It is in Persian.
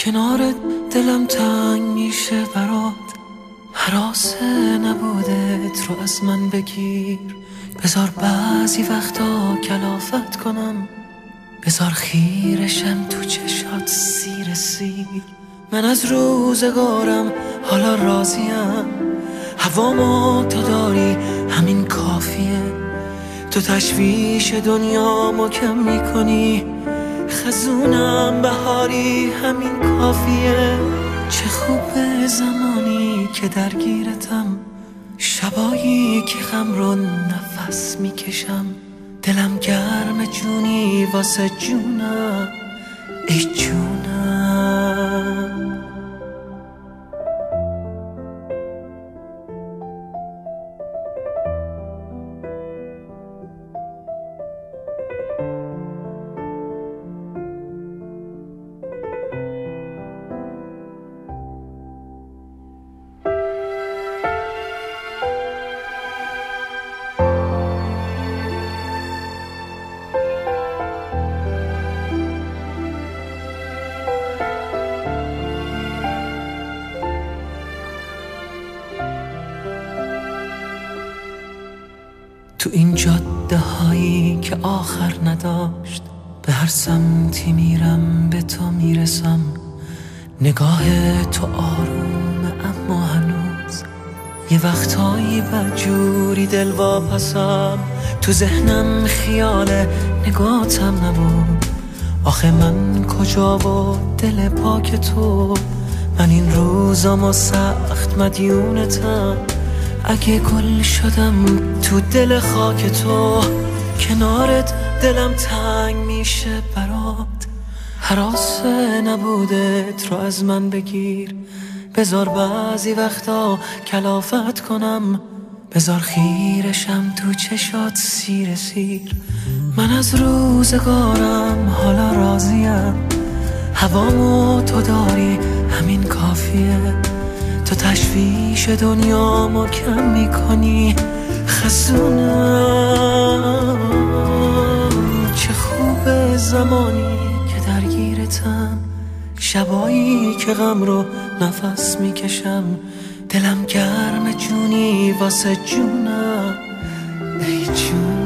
کنارت دلم تنگ میشه برات، هراسه نبودت رو از من بگیر. بذار بعضی وقتا کلافت کنم، بذار خیرشم تو چشات سیر سیر. من از روزگارم حالا راضیم، هوامو تو داری همین کافیه. تو تشویش دنیامو کم میکنی، خزونم بهاری همین کافیه. چه خوبه زمانی که درگیرتم، شبایی که غم رو نفس میکشم. دلم گرم جونی واسه جونم، ای جونم. تو این جاده هایی که آخر نداشت، به هر سمتی میرم به تو میرسم. نگاه تو آرومه اما هنوز یه وقتایی بدجوری دل واپسم. تو ذهنم خیال نگاتم نبود، آخه من کجا و دل پاک تو. من این روزامو سخت مدیونتم، اگه گل شدم تو دل خاک تو. کنارت دلم تنگ میشه برات، هراسه نبودت رو از من بگیر. بذار بعضی وقتا کلافت کنم، بذار خیرشم تو چشات سیر سیر. من از روزگارم حالا راضیم، هوامو تو داری همین کافیه. تو تشویش دنیامو کم میکنی، خزونم. چه خوبه زمانی که درگیرتم، شبایی که غم رو نفس میکشم. دلم گرم جونی واسه جونم، ای جون.